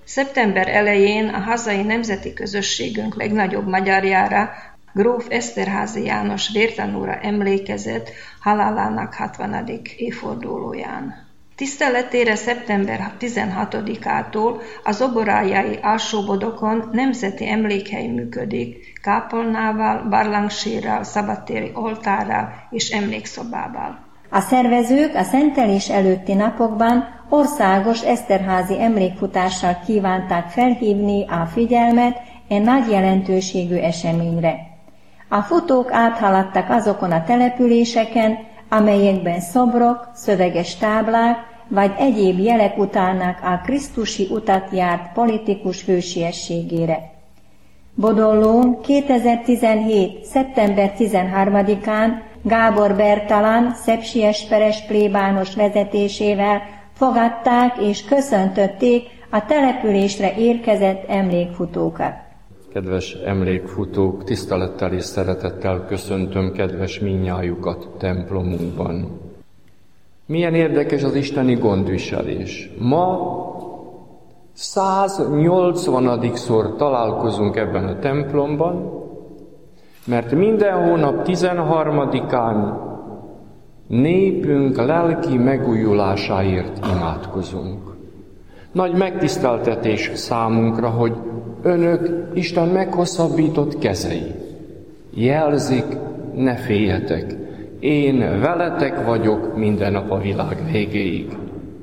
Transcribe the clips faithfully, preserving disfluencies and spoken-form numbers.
Szeptember elején a hazai nemzeti közösségünk legnagyobb magyarjára, gróf Eszterházy János vértanúra emlékezett halálának hatvanadik évfordulóján. Tiszteletére szeptember tizenhatodikától az oborájai Alsóbodokon nemzeti emlékhely működik, kápolnával, barlangsírral, szabadtéri oltárral és emlékszobával. A szervezők a szentelés előtti napokban országos Eszterházy emlékfutással kívánták felhívni a figyelmet e nagy jelentőségű eseményre. A futók áthaladtak azokon a településeken, amelyekben szobrok, szöveges táblák vagy egyéb jelek utálnak a krisztusi utat járt politikus hősiességére. Bodollón kétezer-tizenhét. szeptember tizenharmadikán Gábor Bertalan szepsiesperes plébános vezetésével fogadták és köszöntötték a településre érkezett emlékfutókat. Kedves emlékfutók, tisztelettel és szeretettel köszöntöm kedves minnyájukat templomunkban. Milyen érdekes az isteni gondviselés. Ma száznyolcvanadikszor találkozunk ebben a templomban, mert minden hónap tizenharmadikán népünk lelki megújulásáért imádkozunk. Nagy megtiszteltetés számunkra, hogy önök Isten meghosszabbított kezei. Jelzik, ne féljetek, én veletek vagyok minden nap a világ végéig.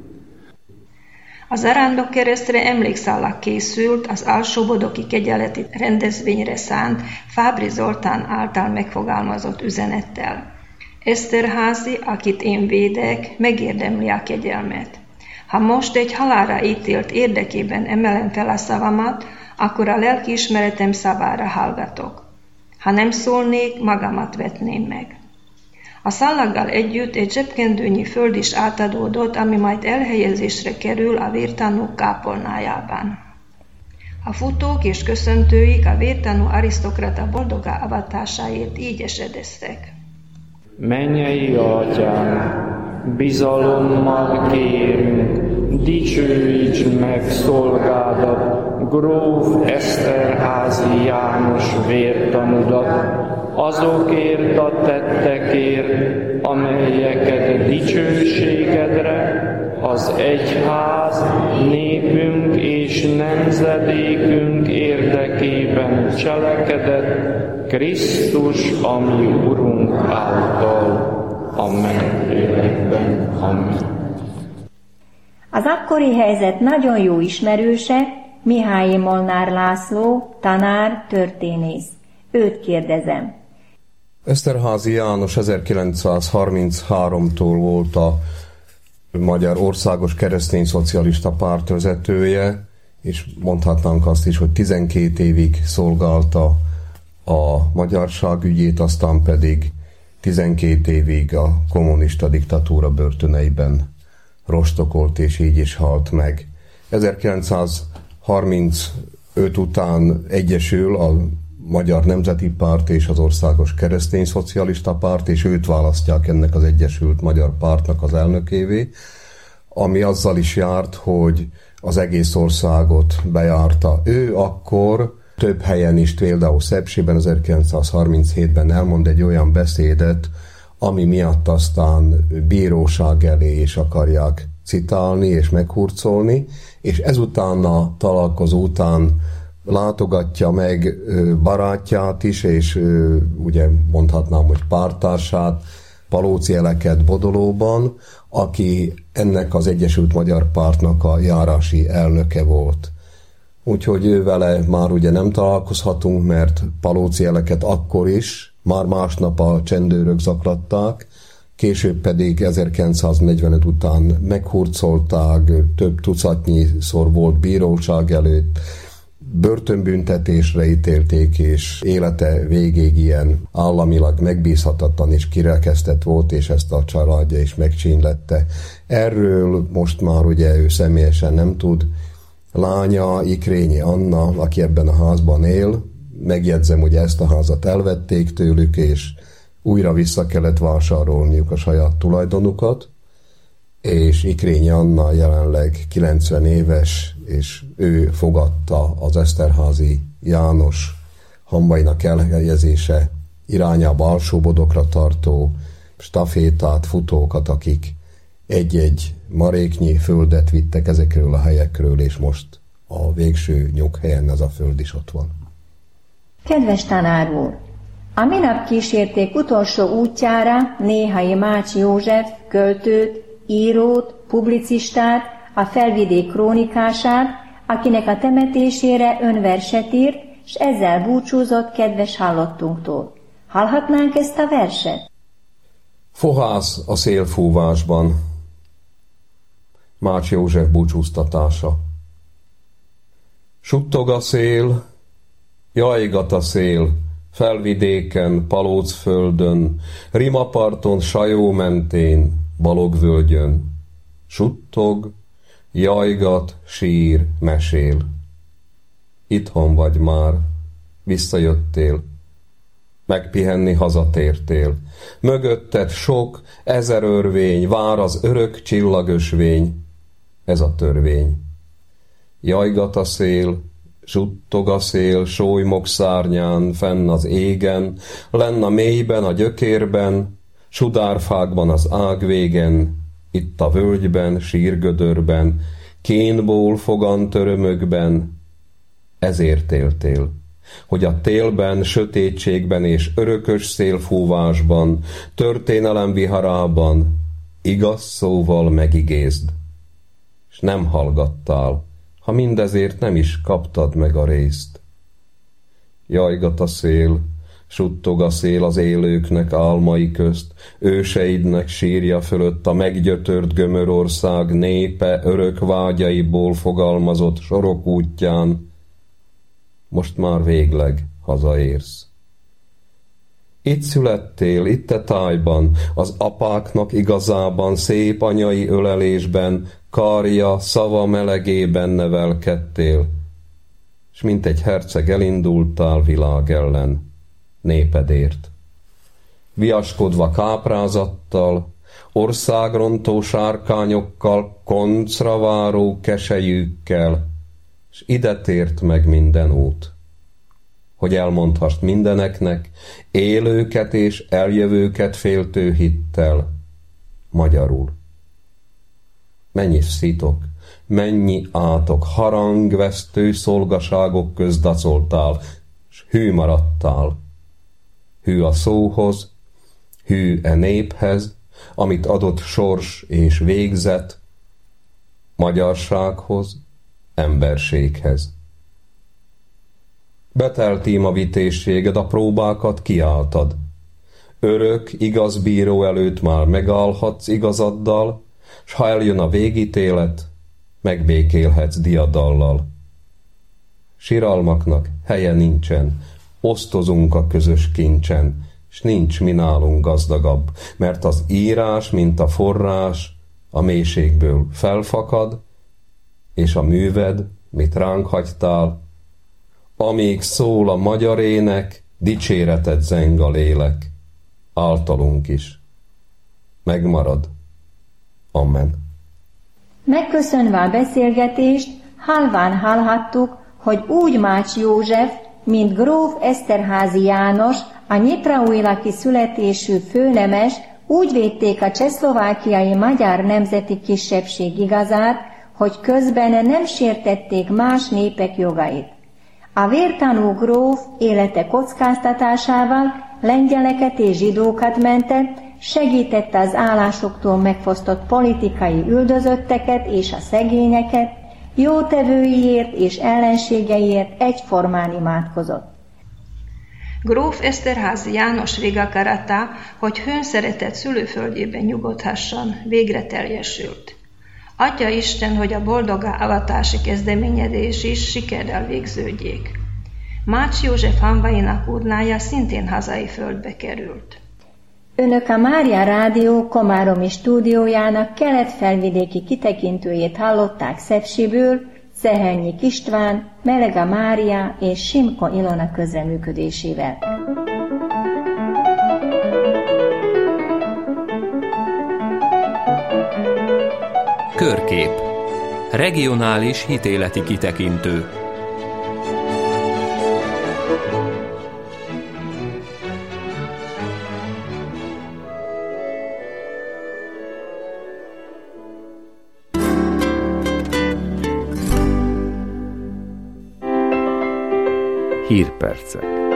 A Zarándokkeresztre emlékszállag készült az Alsóbodoki kegyeleti rendezvényre szánt Fábry Zoltán által megfogalmazott üzenettel. Eszterházy, akit én védek, megérdemli a kegyelmet. Ha most egy halálra ítélt érdekében emelem fel a szavamat, akkor a lelkiismeretem szavára hallgatok. Ha nem szólnék, magamat vetném meg. A szallaggal együtt egy zsebkendőnyi föld is átadódott, ami majd elhelyezésre kerül a vértanúk kápolnájában. A futók és köszöntőik a vértanú arisztokrata boldogá avatásáért így esedeztek. Mennyei Atyánk, bizalommal kérünk, dicsőíts meg szolgádat, gróf Eszterházy János vértanudat, azokért a tettekért, amelyeket dicsőségedre az egyház, népünk és nemzedékünk érdekében cselekedett Krisztus, a mi Urunk által. Amen. Lélekben. Amen. Az akkori helyzet nagyon jó ismerőse, Mihályi Molnár László, tanár, történész. Őt kérdezem. Eszterházy János ezerkilencszázharmincháromtól volt a Magyar Országos Keresztény Szocialista Párt vezetője, és mondhatnánk azt is, hogy tizenkét évig szolgálta a magyarság ügyét, aztán pedig tizenkét évig a kommunista diktatúra börtöneiben rostokolt, és így is halt meg. ezerkilencszázharmincöt után egyesül a Magyar Nemzeti Párt és az Országos Keresztény Szocialista Párt, és őt választják ennek az Egyesült Magyar Pártnak az elnökévé, ami azzal is járt, hogy az egész országot bejárta. Ő akkor több helyen is, például Szepsiben ezerkilencszázharminchétben elmond egy olyan beszédet, ami miatt aztán bíróság elé is akarják citálni és meghurcolni, és ezután a találkozó után látogatja meg barátját is, és ugye mondhatnám, hogy pártársát, Palóczy Eleket Bodolóban, aki ennek az Egyesült Magyar Pártnak a járási elnöke volt. Úgyhogy ő vele már ugye nem találkozhatunk, mert Palóczy Eleket akkor is, már másnap a csendőrök zaklatták, később pedig ezerkilencszáznegyvenöt után meghurcolták, több tucatnyiszor volt bíróság előtt, börtönbüntetésre ítélték, és élete végéig ilyen államilag megbízhatatlan és kirekesztett volt, és ezt a családja is megcsínlette. Erről most már ugye ő személyesen nem tud. Lánya, Ikrényi Anna, aki ebben a házban él, megjegyzem, hogy ezt a házat elvették tőlük, és újra vissza kellett vásárolniuk a saját tulajdonukat. és Ikrényi Anna jelenleg kilencven éves, és ő fogadta az Eszterházy János hamvainak elhelyezése irányába Alsóbodokra tartó stafétát, futókat, akik egy-egy maréknyi földet vittek ezekről a helyekről, és most a végső nyughelyen ez a föld is ott van. Kedves tanár úr! A minap kísérték utolsó útjára Néhai Mács József költőt, írót, publicistát, a Felvidék krónikását, akinek a temetésére ön verset írt, s ezzel búcsúzott kedves hallottunktól. Hallhatnánk ezt a verset? Fohász a szélfúvásban. Mács József búcsúztatása. Suttog a szél, jajgat a szél, Felvidéken, Palócföldön, Rimaparton, Sajó mentén, Balogvölgyön. Suttog, jajgat, sír, mesél. Itthon vagy már, visszajöttél, megpihenni hazatértél. Mögötted sok, ezer örvény, vár az örök csillagösvény. Ez a törvény. Jajgat a szél, suttog a szél, sólymok szárnyán, fenn az égen, lenn a mélyben, a gyökérben, sudárfákban az ágvégen, itt a völgyben, sírgödörben, kénból fogantörömökben. Ezért éltél, hogy a télben, sötétségben és örökös szélfúvásban, történelem viharában igaz szóval megigézd, s nem hallgattál, ha mindezért nem is kaptad meg a részt. Jajgat a szél, suttog a szél az élőknek álmai közt, őseidnek sírja fölött a meggyötört Gömörország népe örök vágyaiból fogalmazott sorok útján. Most már végleg hazaérsz. Itt születtél, itt te tájban, az apáknak igazában, szép anyai ölelésben, karja, szava melegében nevelkedtél, s mint egy herceg elindultál világ ellen, népedért. Viaskodva káprázattal, országrontó sárkányokkal, koncra váró keselyükkel, s ide tért meg minden út, hogy elmondhass mindeneknek, élőket és eljövőket féltő hittel, magyarul. Mennyi szitok, mennyi átok, harangvesztő szolgaságok közt dacoltál, s hű maradtál. Hű a szóhoz, hű e néphez, amit adott sors és végzet, magyarsághoz, emberséghez. Betelt ím a vitézséged, a próbákat kiálltad. Örök, igaz bíró előtt már megállhatsz igazaddal, s ha eljön a végítélet, megbékélhetsz diadallal. Siralmaknak helye nincsen, osztozunk a közös kincsen, s nincs mi nálunk gazdagabb, mert az írás, mint a forrás, a mélységből felfakad, és a műved, mit ránk hagytál, amíg szól a magyar ének, dicséreted zeng a lélek, általunk is. Megmarad. Amen. Megköszönve a beszélgetést, halván hallhattuk, hogy úgy Mács József, mint gróf Eszterházy János, a nyitraújlaki születésű főnemes, úgy védték a csehszlovákiai magyar nemzeti kisebbség igazát, hogy közben nem sértették más népek jogait. A vértanú gróf élete kockáztatásával lengyeleket és zsidókat mentett, segítette az állásoktól megfosztott politikai üldözötteket és a szegényeket, jótevőiért és ellenségeiért egyformán imádkozott. Gróf Eszterházy János végakarata, hogy hőnszeretett szülőföldjében nyugodhasson, végre teljesült. Adja Isten, hogy a boldogá avatási kezdeményezés is sikerrel végződjék. Mács József hamvainak urnája szintén hazai földbe került. Önök a Mária Rádió komáromi stúdiójának kelet-felvidéki kitekintőjét hallották Szepsiből, Szehelnyik István, Melega Mária és Simko Ilona közreműködésével. Körkép. Regionális hitéleti kitekintő. Hírpercek.